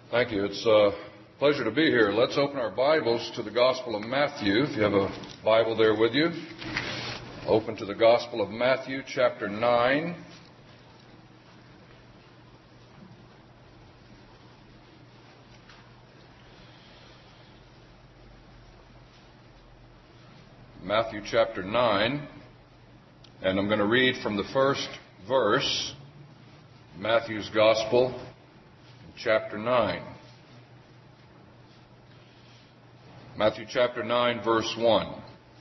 Thank you. It's a pleasure to be here. Let's open our Bibles to the Gospel of Matthew. If you have a Bible there with you, open to the Gospel of Matthew, chapter 9. Matthew chapter 9, and I'm going to read from the first verse, Matthew's Gospel, chapter 9. Matthew chapter 9, verse 1.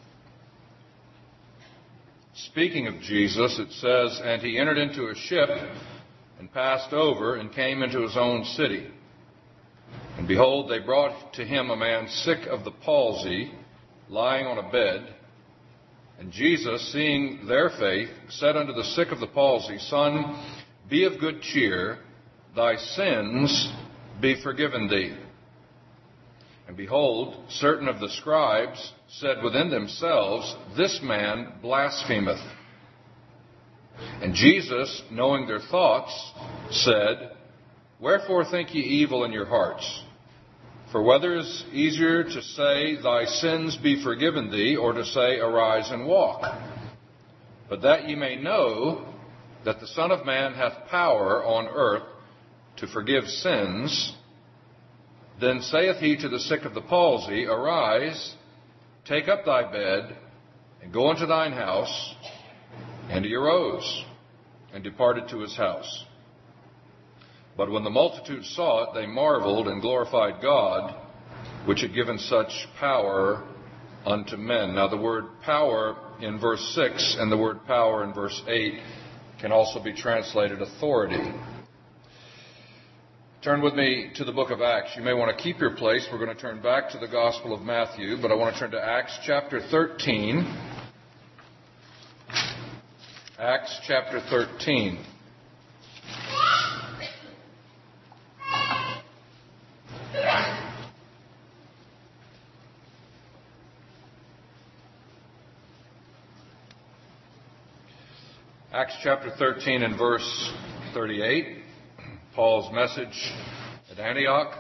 Speaking of Jesus, it says, "And he entered into a ship and passed over and came into his own city. And behold, they brought to him a man sick of the palsy, lying on a bed. And Jesus, seeing their faith, said unto the sick of the palsy, Son, be of good cheer, thy sins be forgiven thee. And behold, certain of the scribes said within themselves, This man blasphemeth. And Jesus, knowing their thoughts, said, Wherefore think ye evil in your hearts? For whether is easier to say, Thy sins be forgiven thee, or to say, Arise and walk? But that ye may know that the Son of Man hath power on earth to forgive sins, then saith he to the sick of the palsy, Arise, take up thy bed, and go into thine house. And he arose, and departed to his house. But when the multitude saw it, they marveled and glorified God, which had given such power unto men." Now the word power in verse 6 and the word power in verse 8 can also be translated authority. Turn with me to the book of Acts. You may want to keep your place. We're going to turn back to the Gospel of Matthew, but I want to turn to Acts chapter 13. Acts chapter 13. Acts chapter 13 and verse 38, Paul's message at Antioch,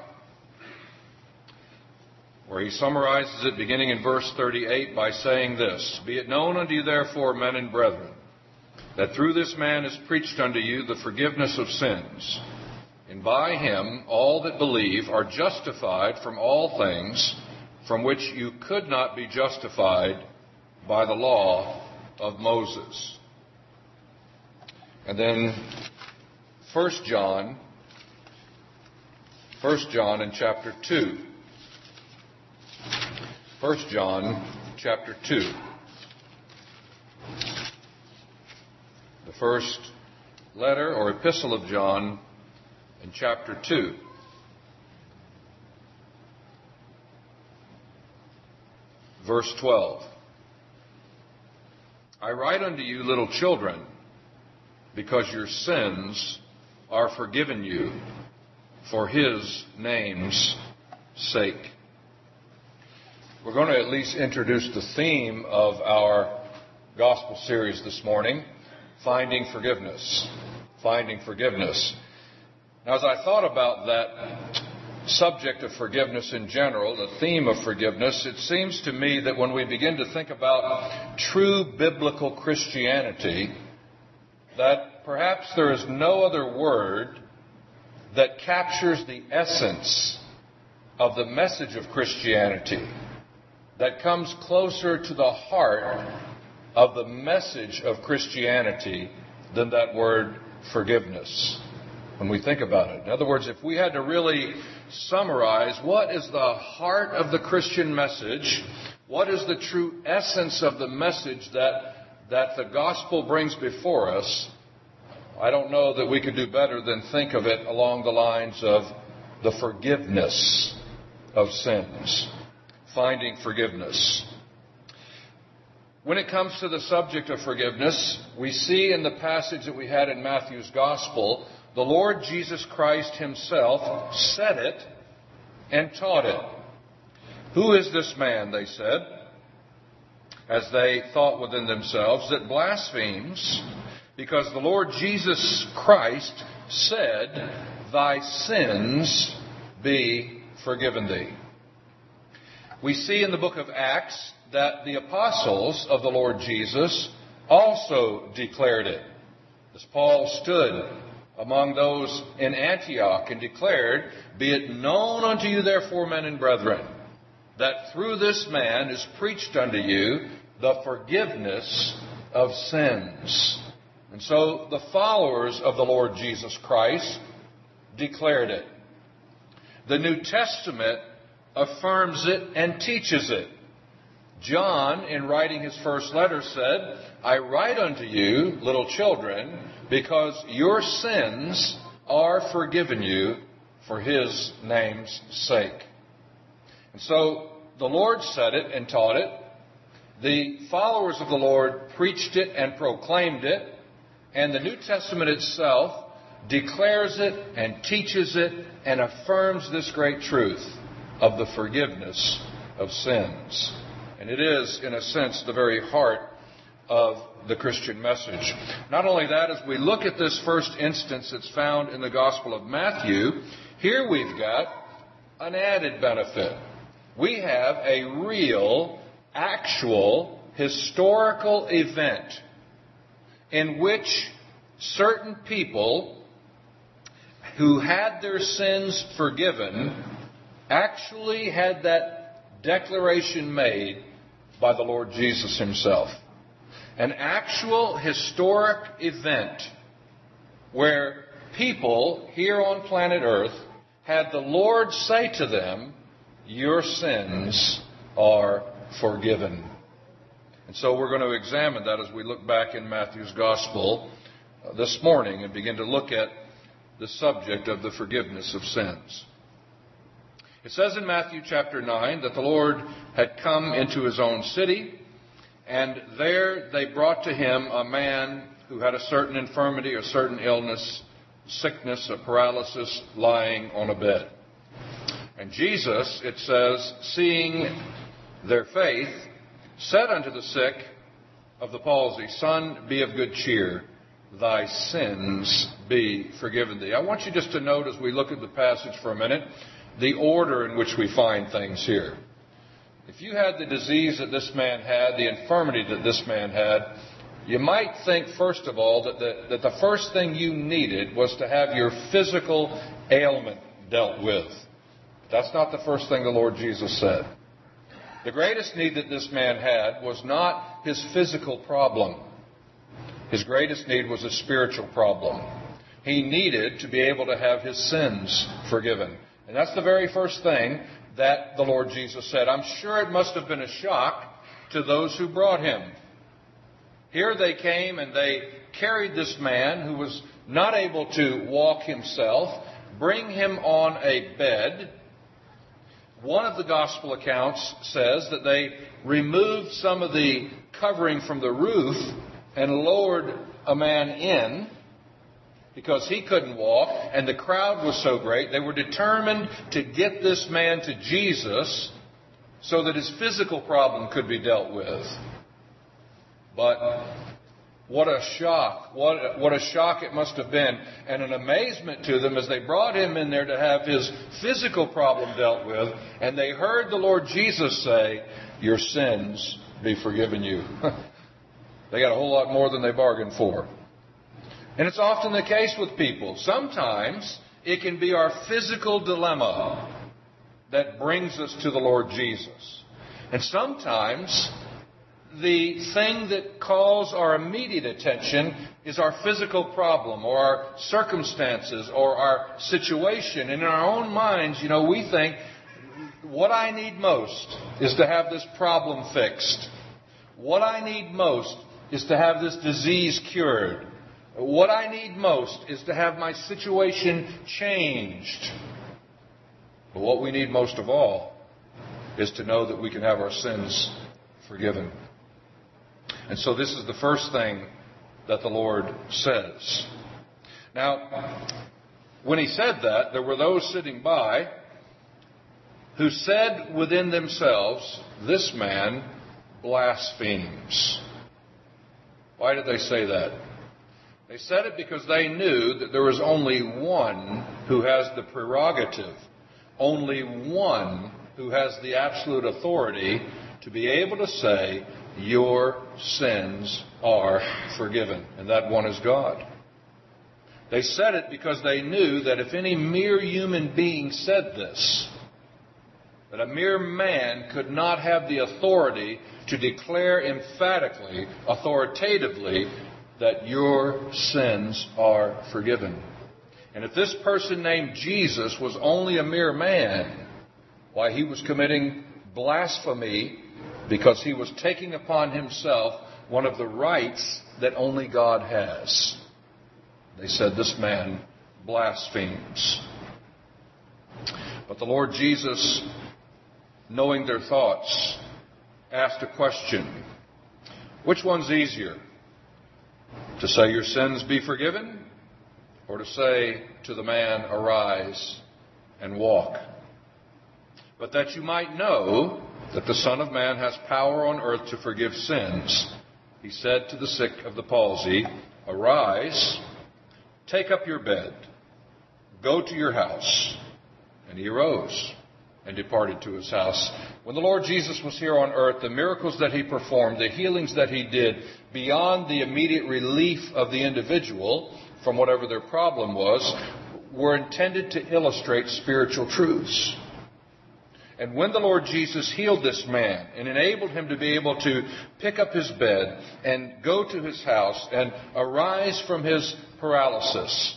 where he summarizes it beginning in verse 38 by saying this, Be it known unto you therefore, men and brethren, that through this man is preached unto you the forgiveness of sins, and by him all that believe are justified from all things from which you could not be justified by the law of Moses. And then 1 John in chapter 2. 1 John chapter 2. The first letter or epistle of John in chapter 2. Verse 12. I write unto you, little children, because your sins are forgiven you for his name's sake. We're going to at least introduce the theme of our gospel series this morning, Finding Forgiveness. Finding Forgiveness. Now, as I thought about that subject of forgiveness in general, the theme of forgiveness, it seems to me that when we begin to think about true biblical Christianity, that perhaps there is no other word that captures the essence of the message of Christianity, that comes closer to the heart of the message of Christianity than that word forgiveness, when we think about it. In other words, if we had to really summarize what is the heart of the Christian message, what is the true essence of the message that the gospel brings before us, I don't know that we could do better than think of it along the lines of the forgiveness of sins. Finding forgiveness. When it comes to the subject of forgiveness, we see in the passage that we had in Matthew's Gospel, the Lord Jesus Christ himself said it and taught it. Who is this man, they said, as they thought within themselves, that blasphemes because the Lord Jesus Christ said, Thy sins be forgiven thee. We see in the book of Acts that the apostles of the Lord Jesus also declared it. As Paul stood among those in Antioch and declared, "Be it known unto you therefore, men and brethren, that through this man is preached unto you the forgiveness of sins." And so the followers of the Lord Jesus Christ declared it. The New Testament affirms it and teaches it. John, in writing his first letter, said, "I write unto you, little children, because your sins are forgiven you for his name's sake." And so the Lord said it and taught it. The followers of the Lord preached it and proclaimed it. And the New Testament itself declares it and teaches it and affirms this great truth of the forgiveness of sins. And it is, in a sense, the very heart of the Christian message. Not only that, as we look at this first instance that's found in the Gospel of Matthew, here we've got an added benefit. We have a real, actual, historical event in which certain people who had their sins forgiven actually had that declaration made by the Lord Jesus himself. An actual historic event where people here on planet Earth had the Lord say to them, "Your sins are forgiven." And so we're going to examine that as we look back in Matthew's Gospel this morning and begin to look at the subject of the forgiveness of sins. It says in Matthew chapter 9 that the Lord had come into his own city, and there they brought to him a man who had a certain infirmity, a certain illness, sickness, a paralysis, lying on a bed. And Jesus, it says, seeing their faith, said unto the sick of the palsy, "Son, be of good cheer. Thy sins be forgiven thee." I want you just to note as we look at the passage for a minute, the order in which we find things here. If you had the disease that this man had, the infirmity that this man had, you might think, first of all, that the first thing you needed was to have your physical ailment dealt with. That's not the first thing the Lord Jesus said. The greatest need that this man had was not his physical problem. His greatest need was a spiritual problem. He needed to be able to have his sins forgiven. And that's the very first thing that the Lord Jesus said. I'm sure it must have been a shock to those who brought him. Here they came and they carried this man who was not able to walk himself, bring him on a bed. One of the gospel accounts says that they removed some of the covering from the roof and lowered a man in because he couldn't walk, and the crowd was so great, they were determined to get this man to Jesus so that his physical problem could be dealt with. But what a shock. What a shock it must have been, and an amazement to them as they brought him in there to have his physical problem dealt with, and they heard the Lord Jesus say, "Your sins be forgiven you." They got a whole lot more than they bargained for. And it's often the case with people. Sometimes it can be our physical dilemma that brings us to the Lord Jesus. And sometimes the thing that calls our immediate attention is our physical problem or our circumstances or our situation. And in our own minds, we think, what I need most is to have this problem fixed. What I need most is to have this disease cured. What I need most is to have my situation changed. But what we need most of all is to know that we can have our sins forgiven. And so this is the first thing that the Lord says. Now, when he said that, there were those sitting by who said within themselves, "This man blasphemes." Why did they say that? They said it because they knew that there was only one who has the prerogative only one who has the absolute authority to be able to say, your sins are forgiven. And that one is God. They said it because they knew that if any mere human being said this, that a mere man could not have the authority to declare emphatically, authoritatively, that your sins are forgiven. And if this person named Jesus was only a mere man, why, he was committing blasphemy because he was taking upon himself one of the rights that only God has. They said, this man blasphemes. But the Lord Jesus, knowing their thoughts, asked a question. Which one's easier? To say your sins be forgiven, or to say to the man, arise and walk? But that you might know that the Son of Man has power on earth to forgive sins, he said to the sick of the palsy, arise, take up your bed, go to your house. And he arose and departed to his house. When the Lord Jesus was here on earth, the miracles that he performed, the healings that he did, beyond the immediate relief of the individual from whatever their problem was, were intended to illustrate spiritual truths. And when the Lord Jesus healed this man and enabled him to be able to pick up his bed and go to his house and arise from his paralysis,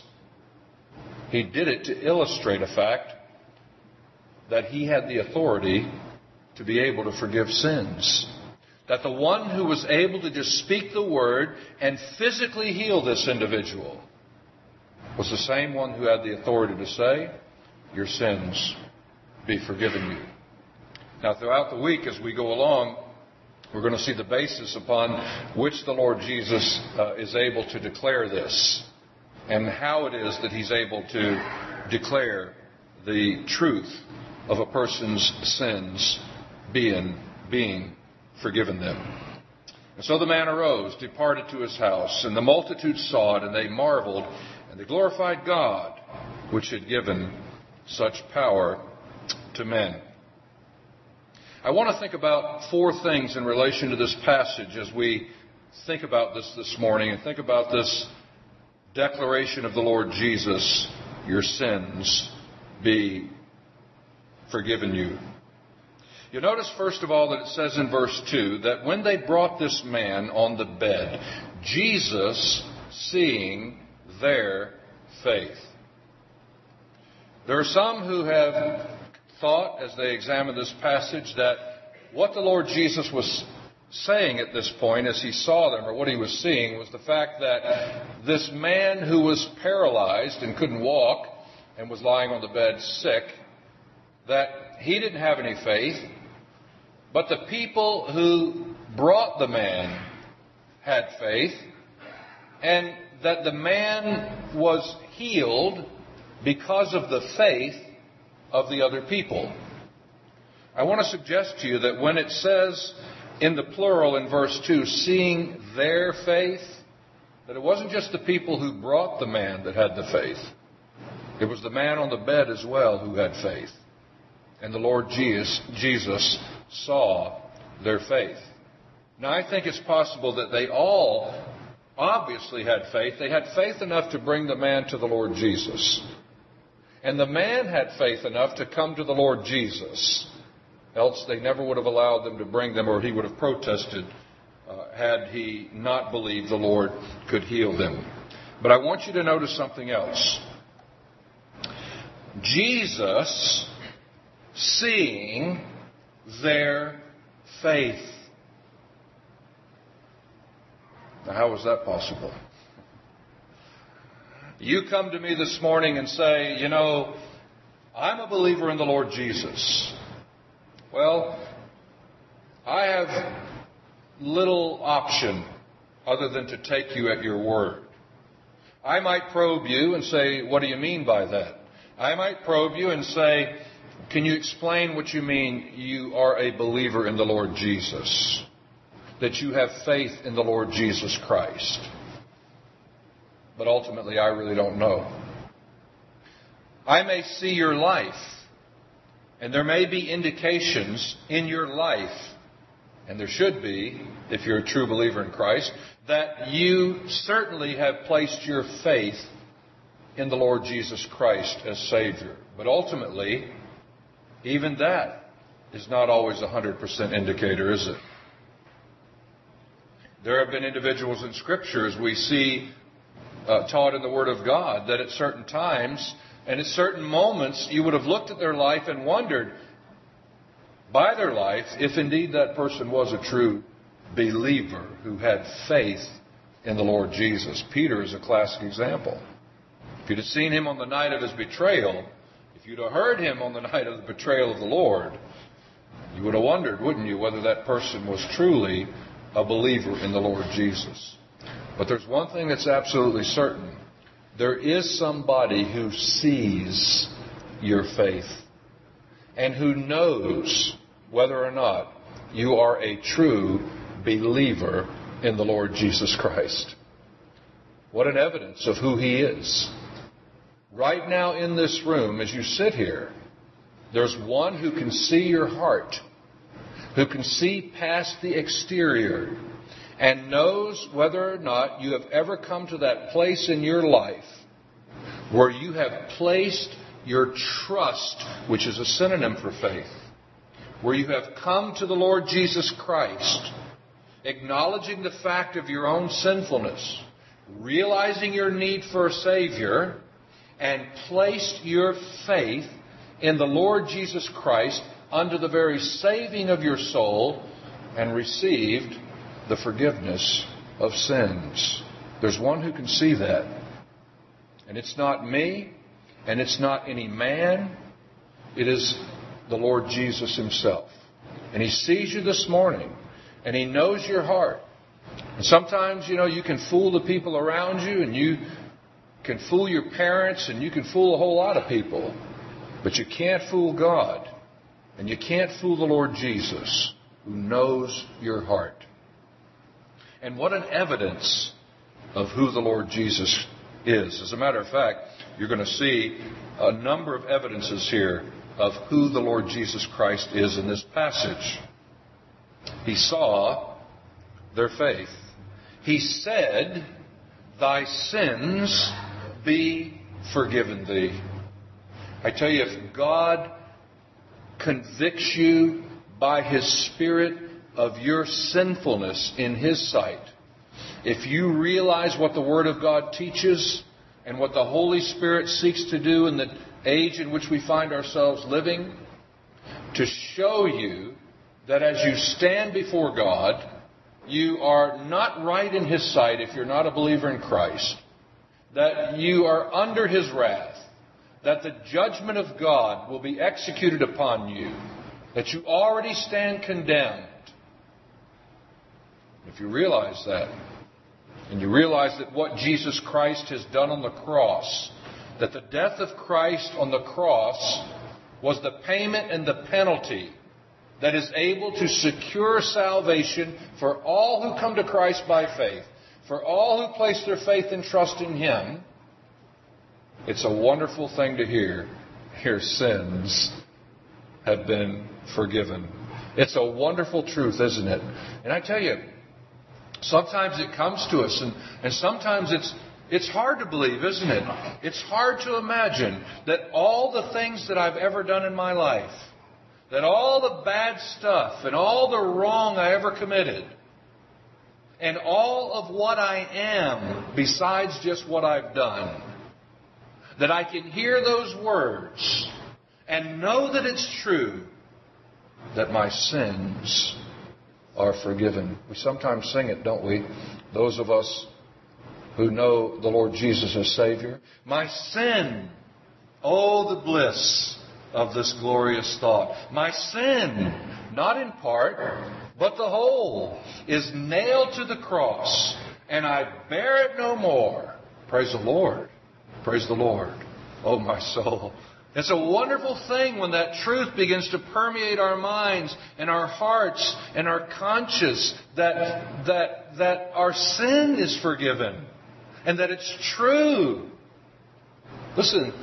he did it to illustrate a fact that he had the authority to be able to forgive sins. That the one who was able to just speak the word and physically heal this individual was the same one who had the authority to say, your sins be forgiven you. Now, throughout the week as we go along, we're going to see the basis upon which the Lord Jesus is able to declare this, and how it is that he's able to declare the truth of a person's sins being forgiven them. And so the man arose, departed to his house, and the multitude saw it, and they marveled, and they glorified God, which had given such power to men. I want to think about four things in relation to this passage as we think about this morning, and think about this declaration of the Lord Jesus, your sins be forgiven you. You notice, first of all, that it says in verse 2 that when they brought this man on the bed, Jesus, seeing their faith. There are some who have thought, as they examine this passage, that what the Lord Jesus was saying at this point as he saw them, or what he was seeing, was the fact that this man who was paralyzed and couldn't walk and was lying on the bed sick, that he didn't have any faith, but the people who brought the man had faith, and that the man was healed because of the faith of the other people. I want to suggest to you that when it says in the plural in verse 2, seeing their faith, that it wasn't just the people who brought the man that had the faith. It was the man on the bed as well who had faith. And the Lord Jesus saw their faith. Now, I think it's possible that they all obviously had faith. They had faith enough to bring the man to the Lord Jesus. And the man had faith enough to come to the Lord Jesus. Else they never would have allowed them to bring them, or he would have protested had he not believed the Lord could heal them. But I want you to notice something else. Jesus, seeing their faith. Now, how was that possible? You come to me this morning and say, you know, I'm a believer in the Lord Jesus. Well, I have little option other than to take you at your word. I might probe you and say, what do you mean by that? I might probe you and say, can you explain what you mean you are a believer in the Lord Jesus? That you have faith in the Lord Jesus Christ? But ultimately, I really don't know. I may see your life And there may be indications in your life, and there should be, if you're a true believer in Christ, that you certainly have placed your faith in the Lord Jesus Christ as Savior. But ultimately, even that is not always a 100% indicator, is it? There have been individuals in Scripture, as we see taught in the Word of God, that at certain times and at certain moments you would have looked at their life and wondered by their life if indeed that person was a true believer who had faith in the Lord Jesus. Peter is a classic example. If you'd have seen him on the night of his betrayal, if you'd have heard him on the night of the betrayal of the Lord, you would have wondered, wouldn't you, whether that person was truly a believer in the Lord Jesus. But there's one thing that's absolutely certain. There is somebody who sees your faith and who knows whether or not you are a true believer in the Lord Jesus Christ. What an evidence of who He is. Right now in this room, as you sit here, there's one who can see your heart, who can see past the exterior, and knows whether or not you have ever come to that place in your life where you have placed your trust, which is a synonym for faith, where you have come to the Lord Jesus Christ, acknowledging the fact of your own sinfulness, realizing your need for a Savior, and placed your faith in the Lord Jesus Christ under the very saving of your soul and received the forgiveness of sins. There's one who can see that. And it's not me, and it's not any man. It is the Lord Jesus Himself. And He sees you this morning, and He knows your heart. And sometimes, you can fool the people around you, and you can fool your parents, and you can fool a whole lot of people. But you can't fool God. And you can't fool the Lord Jesus, who knows your heart. And what an evidence of who the Lord Jesus is. As a matter of fact, you're going to see a number of evidences here of who the Lord Jesus Christ is in this passage. He saw their faith. He said, "Thy sins be forgiven thee." I tell you, if God convicts you by His Spirit of your sinfulness in His sight, if you realize what the Word of God teaches and what the Holy Spirit seeks to do in the age in which we find ourselves living, to show you that as you stand before God, you are not right in His sight if you're not a believer in Christ, that you are under His wrath, that the judgment of God will be executed upon you, that you already stand condemned. If you realize that, and you realize that what Jesus Christ has done on the cross, that the death of Christ on the cross was the payment and the penalty that is able to secure salvation for all who come to Christ by faith, for all who place their faith and trust in Him, it's a wonderful thing to hear. Your sins have been forgiven. It's a wonderful truth, isn't it? And I tell you, sometimes it comes to us, and sometimes it's hard to believe, isn't it? It's hard to imagine that all the things that I've ever done in my life, that all the bad stuff and all the wrong I ever committed, and all of what I am besides just what I've done, that I can hear those words and know that it's true, that my sins are forgiven. We sometimes sing it, don't we? Those of us who know the Lord Jesus as Savior. My sin, oh, the bliss of this glorious thought. My sin, not in part, but the whole, is nailed to the cross, and I bear it no more. Praise the Lord. Praise the Lord. Oh, my soul. It's a wonderful thing when that truth begins to permeate our minds and our hearts and our conscience, that our sin is forgiven and that it's true. Listen,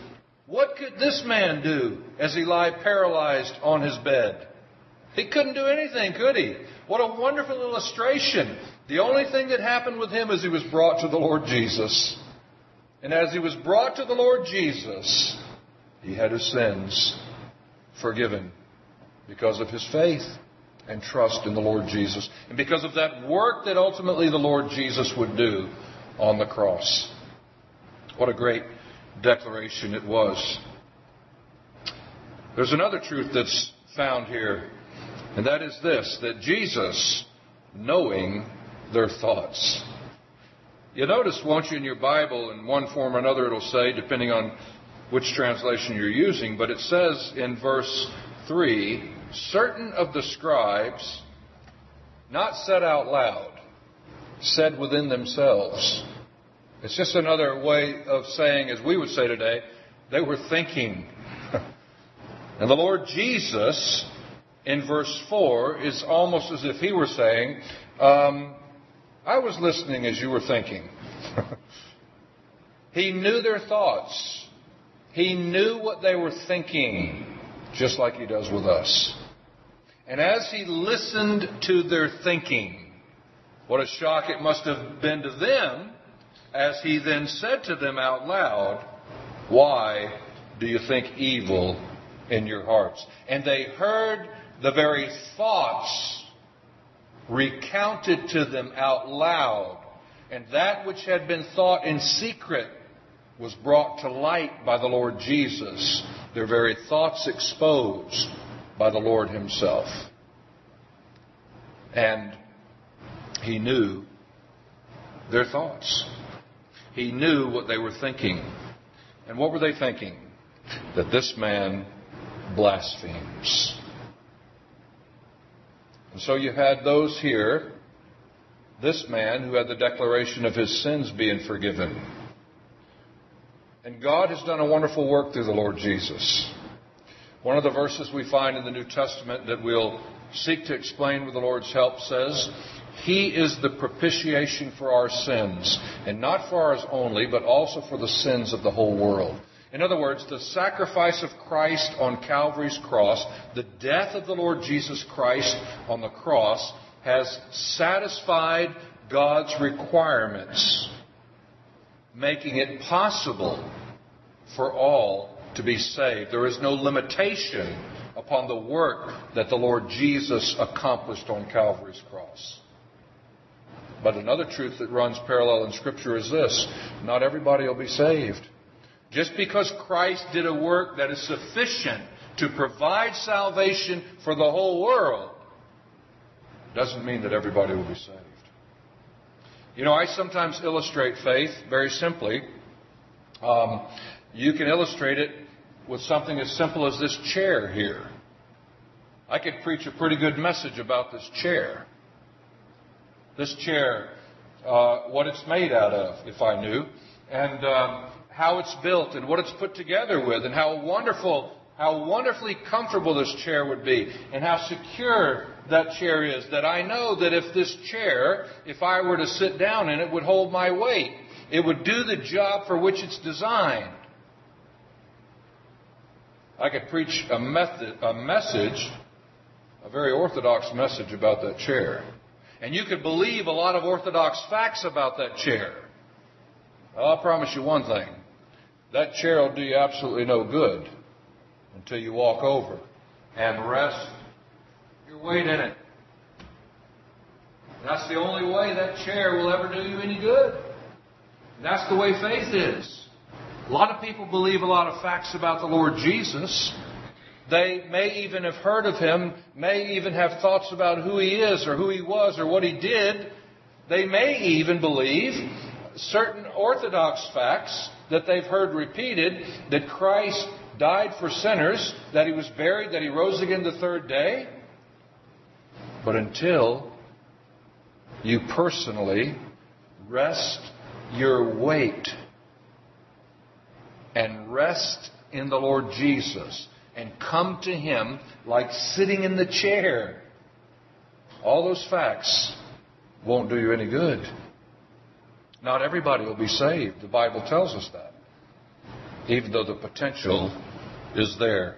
What could this man do as he lay paralyzed on his bed? He couldn't do anything, could he? What a wonderful illustration. The only thing that happened with him is he was brought to the Lord Jesus. And as he was brought to the Lord Jesus, he had his sins forgiven because of his faith and trust in the Lord Jesus. And because of that work that ultimately the Lord Jesus would do on the cross. What a great declaration it was. There's another truth that's found here, and that is this, that Jesus, knowing their thoughts. You notice, won't you, in your Bible, in one form or another it'll say, depending on which translation you're using, but it says in verse 3, certain of the scribes, not said out loud, said within themselves. It's just another way of saying, as we would say today, they were thinking. And the Lord Jesus, in verse 4, is almost as if he were saying, I was listening as you were thinking. He knew their thoughts. He knew what they were thinking, just like he does with us. And as he listened to their thinking, what a shock it must have been to them, as he then said to them out loud, why do you think evil in your hearts? And they heard the very thoughts recounted to them out loud. And that which had been thought in secret was brought to light by the Lord Jesus. Their very thoughts exposed by the Lord himself. And he knew their thoughts. He knew what they were thinking. And what were they thinking? That this man blasphemes. And so you had those here, this man who had the declaration of his sins being forgiven. And God has done a wonderful work through the Lord Jesus. One of the verses we find in the New Testament that we'll seek to explain with the Lord's help says, He is the propitiation for our sins, and not for ours only, but also for the sins of the whole world. In other words, the sacrifice of Christ on Calvary's cross, the death of the Lord Jesus Christ on the cross, has satisfied God's requirements, making it possible for all to be saved. There is no limitation upon the work that the Lord Jesus accomplished on Calvary's cross. But another truth that runs parallel in Scripture is this: not everybody will be saved. Just because Christ did a work that is sufficient to provide salvation for the whole world doesn't mean that everybody will be saved. You know, I sometimes illustrate faith very simply. You can illustrate it with something as simple as this chair here. I could preach a pretty good message about this chair. This chair, what it's made out of, if I knew, and how it's built and what it's put together with, and how wonderfully comfortable this chair would be, and how secure that chair is, that I know that if this chair, if I were to sit down in it, would hold my weight. It would do the job for which it's designed. I could preach a message, a very orthodox message about that chair. And you could believe a lot of orthodox facts about that chair. I'll promise you one thing. That chair will do you absolutely no good until you walk over and rest your weight in it. That's the only way that chair will ever do you any good. That's the way faith is. A lot of people believe a lot of facts about the Lord Jesus. They may even have heard of Him, may even have thoughts about who He is or who He was or what He did. They may even believe certain orthodox facts that they've heard repeated, that Christ died for sinners, that He was buried, that He rose again the third day. But until you personally rest your weight and rest in the Lord Jesus and come to Him like sitting in the chair, all those facts won't do you any good. Not everybody will be saved. The Bible tells us that. even though the potential is there.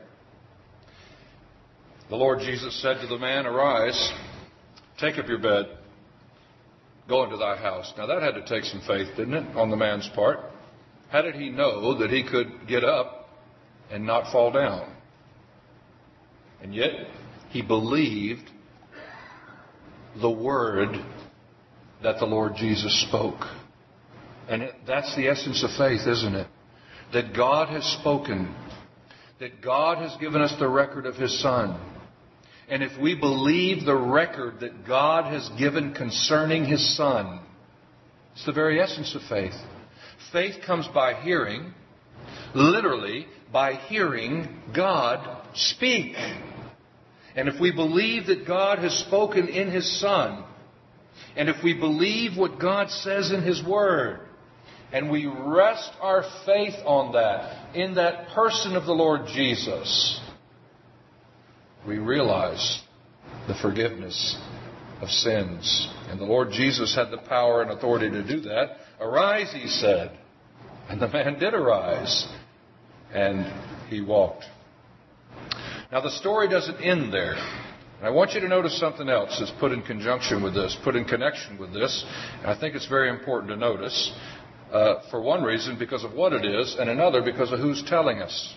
The Lord Jesus said to the man, "Arise, take up your bed, go into thy house." Now that had to take some faith, didn't it, on the man's part? How did he know that he could get up and not fall down? And yet, he believed the word that the Lord Jesus spoke. And that's the essence of faith, isn't it? That God has spoken. That God has given us the record of His Son. And if we believe the record that God has given concerning His Son, it's the very essence of faith. Faith comes by hearing, literally by hearing God speak. And if we believe that God has spoken in His Son, and if we believe what God says in His Word, and we rest our faith on that, in that person of the Lord Jesus, we realize the forgiveness of sins. And the Lord Jesus had the power and authority to do that. "Arise," He said. And the man did arise. And he walked. Now the story doesn't end there. And I want you to notice something else that's put in conjunction with this, put in connection with this. And I think it's very important to notice. For one reason, because of what it is, and another, because of who's telling us.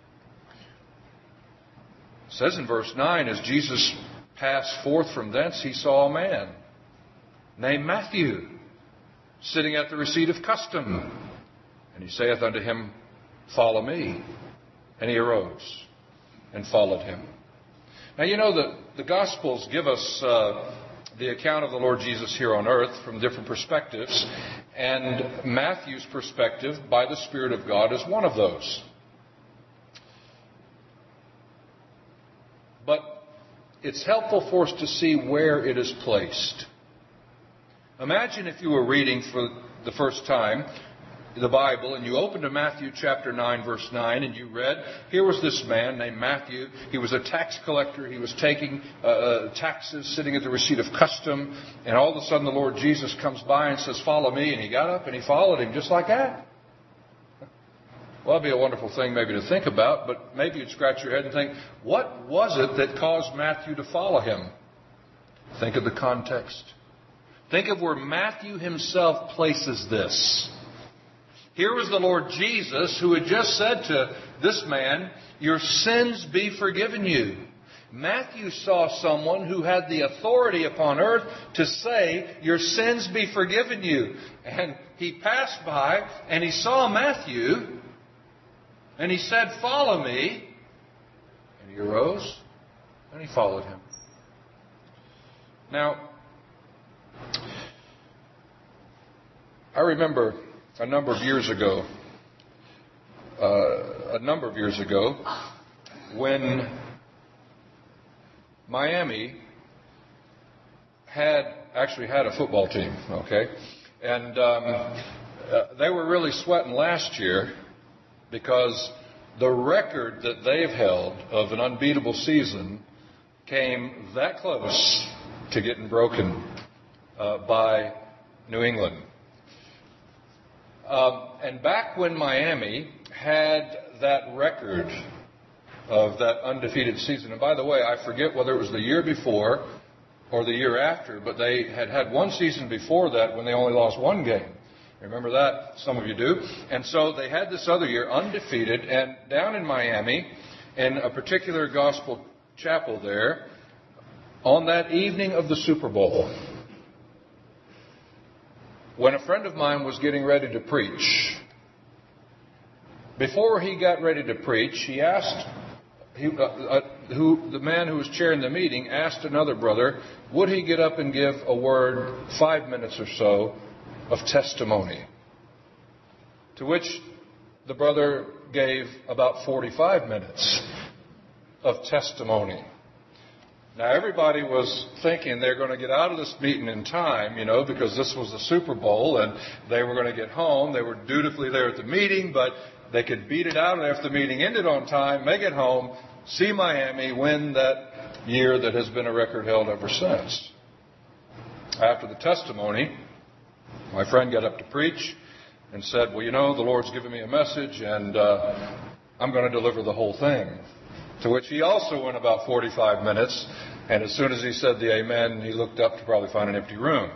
It says in verse 9, as Jesus passed forth from thence, He saw a man named Matthew sitting at the receipt of custom. And He saith unto him, Follow me. And he arose and followed Him. Now, you know that the Gospels give us the account of the Lord Jesus here on earth from different perspectives. And Matthew's perspective by the Spirit of God is one of those. But it's helpful for us to see where it is placed. Imagine if you were reading for the first time the Bible, and you opened to Matthew chapter 9, verse 9, and you read, here was this man named Matthew. He was a tax collector. He was taking taxes, sitting at the receipt of custom, and all of a sudden the Lord Jesus comes by and says, Follow me, and he got up and he followed Him just like that. Well, that'd be a wonderful thing maybe to think about, but maybe you'd scratch your head and think, what was it that caused Matthew to follow Him? Think of the context. Think of where Matthew himself places this. Here was the Lord Jesus who had just said to this man, Your sins be forgiven you. Matthew saw someone who had the authority upon earth to say, Your sins be forgiven you. And he passed by and he saw Matthew and he said, Follow me. And he arose and he followed Him. Now, I remember a number of years ago, when Miami actually had a football team, okay? And they were really sweating last year because the record that they've held of an unbeatable season came that close to getting broken by New England. And back when Miami had that record of that undefeated season, and by the way, I forget whether it was the year before or the year after, but they had one season before that when they only lost one game. Remember that? Some of you do. And so they had this other year undefeated, and down in Miami, in a particular gospel chapel there, on that evening of the Super Bowl, when a friend of mine was getting ready to preach, before he got ready to preach, he asked, the man who was chairing the meeting asked another brother, would he get up and give a word, 5 minutes or so, of testimony? To which the brother gave about 45 minutes of testimony. Now, everybody was thinking they're going to get out of this meeting in time, because this was the Super Bowl and they were going to get home. They were dutifully there at the meeting, but they could beat it out after the meeting ended on time, make it home, see Miami win that year that has been a record held ever since. After the testimony, my friend got up to preach, and said, well, the Lord's given me a message, and I'm going to deliver the whole thing. To which he also went about 45 minutes, and as soon as he said the amen, he looked up to probably find an empty room.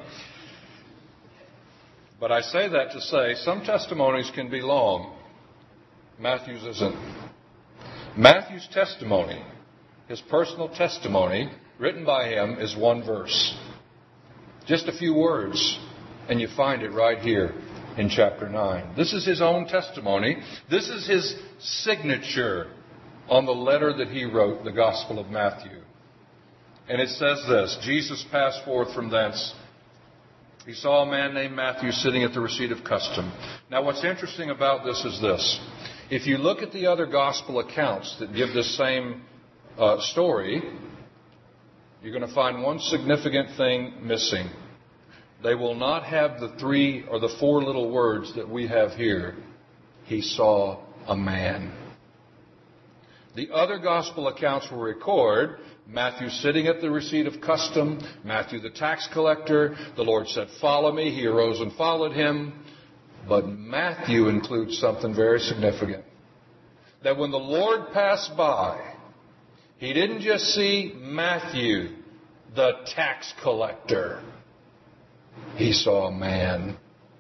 But I say that to say some testimonies can be long. Matthew's isn't. Matthew's testimony, his personal testimony, written by him, is one verse. Just a few words, and you find it right here in chapter 9. This is his own testimony. This is his signature on the letter that he wrote, the Gospel of Matthew. And it says this: Jesus passed forth from thence. He saw a man named Matthew sitting at the receipt of custom. Now, what's interesting about this is this. If you look at the other gospel accounts that give this same story, you're going to find one significant thing missing. They will not have the 3 or the 4 little words that we have here. He saw a man. The other gospel accounts will record Matthew sitting at the receipt of custom, Matthew the tax collector. The Lord said, follow me. He arose and followed him. But Matthew includes something very significant. That when the Lord passed by, he didn't just see Matthew, the tax collector. He saw a man.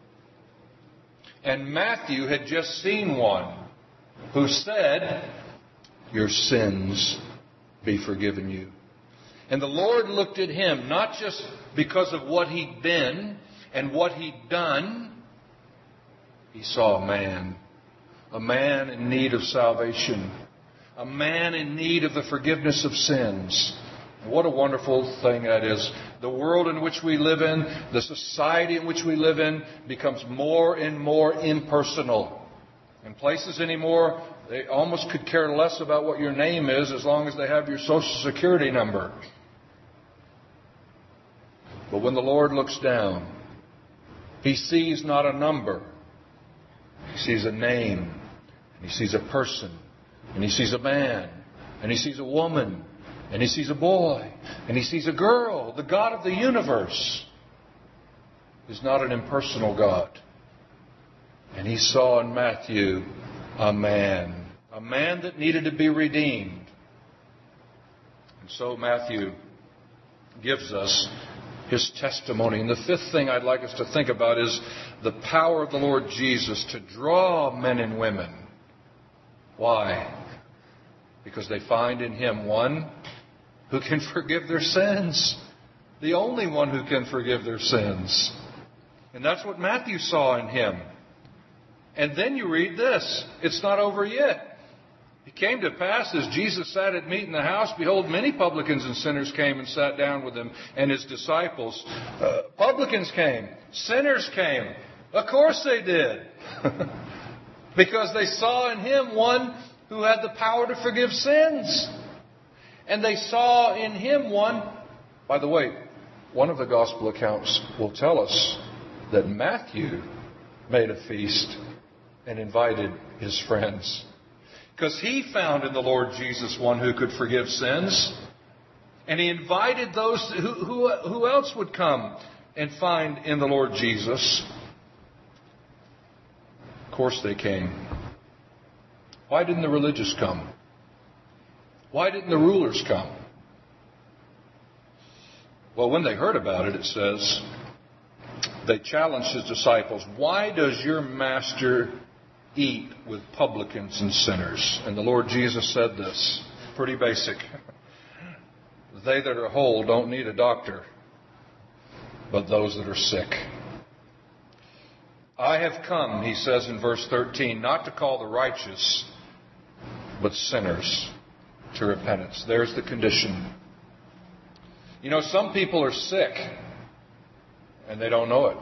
And Matthew had just seen one who said, your sins be forgiven you. And the Lord looked at him, not just because of what he'd been and what he'd done. He saw a man in need of salvation, a man in need of the forgiveness of sins. What a wonderful thing that is. The world in which we live in, the society in which we live in, becomes more and more impersonal. In places anymore, they almost could care less about what your name is as long as they have your Social Security number. But when the Lord looks down, he sees not a number. He sees a name. And he sees a person. And he sees a man. And he sees a woman. And he sees a boy. And he sees a girl. The God of the universe is not an impersonal God. And he saw in Matthew a man that needed to be redeemed. And so Matthew gives us his testimony. And the 5th thing I'd like us to think about is the power of the Lord Jesus to draw men and women. Why? Because they find in him one who can forgive their sins. The only one who can forgive their sins. And that's what Matthew saw in him. And then you read this. It's not over yet. It came to pass as Jesus sat at meat in the house, behold, many publicans and sinners came and sat down with him and his disciples. Publicans came. Sinners came. Of course they did. Because they saw in him one who had the power to forgive sins. And they saw in him one, by the way, one of the gospel accounts will tell us that Matthew made a feast and invited his friends. Because he found in the Lord Jesus one who could forgive sins. And he invited those who else would come and find in the Lord Jesus. Of course they came. Why didn't the religious come? Why didn't the rulers come? Well, when they heard about it, it says, they challenged his disciples, why does your master eat with publicans and sinners? And the Lord Jesus said this, pretty basic. They that are whole don't need a doctor, but those that are sick. I have come, he says in verse 13, not to call the righteous, but sinners to repentance. There's the condition. You know, some people are sick, and they don't know it.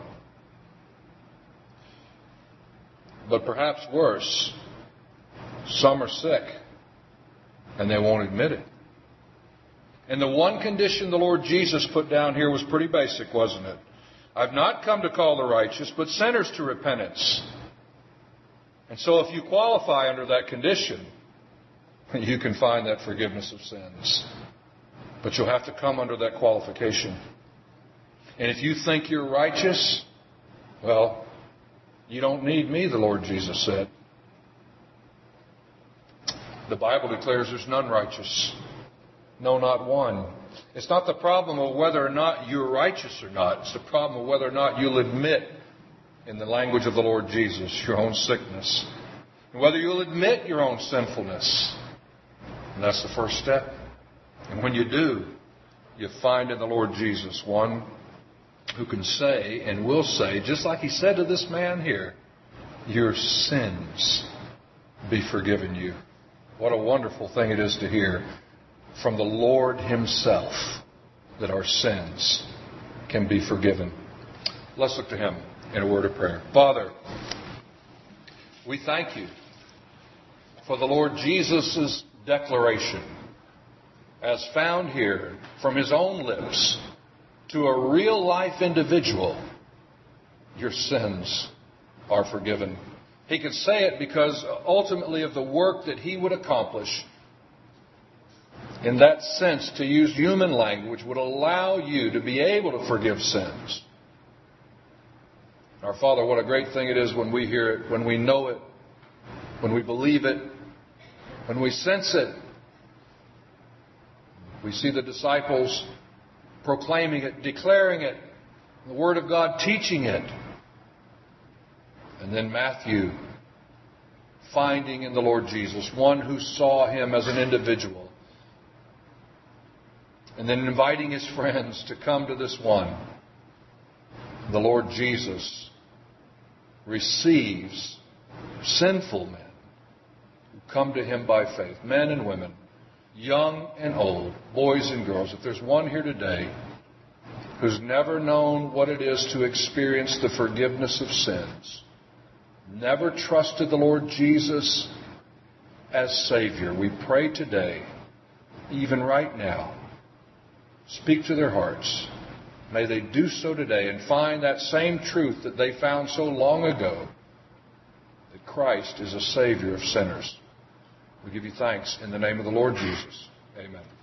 But perhaps worse, some are sick, and they won't admit it. And the one condition the Lord Jesus put down here was pretty basic, wasn't it? I've not come to call the righteous, but sinners to repentance. And so if you qualify under that condition, you can find that forgiveness of sins. But you'll have to come under that qualification. And if you think you're righteous, well, You don't need me, the Lord Jesus said. The Bible declares there's none righteous. No, not one. It's not the problem of whether or not you're righteous or not. It's the problem of whether or not you'll admit, in the language of the Lord Jesus, your own sickness. And whether you'll admit your own sinfulness. And that's the first step. And when you do, you find in the Lord Jesus one who can say and will say, just like he said to this man here, your sins be forgiven you. What a wonderful thing it is to hear from the Lord himself that our sins can be forgiven. Let's look to him in a word of prayer. Father, we thank you for the Lord Jesus' declaration as found here from his own lips to a real life individual. Your sins are forgiven. He could say it because ultimately of the work that he would accomplish. In that sense, to use human language would allow you to be able to forgive sins. Our Father, what a great thing it is when we hear it, when we know it, when we believe it, when we sense it. We see the disciples proclaiming it, declaring it, the Word of God teaching it. And then Matthew finding in the Lord Jesus one who saw him as an individual. And then inviting his friends to come to this one. The Lord Jesus receives sinful men who come to him by faith, men and women, young and old, boys and girls. If there's one here today who's never known what it is to experience the forgiveness of sins, never trusted the Lord Jesus as Savior, we pray today, even right now, speak to their hearts. May they do so today and find that same truth that they found so long ago, that Christ is a Savior of sinners. We give you thanks in the name of the Lord Jesus. Amen.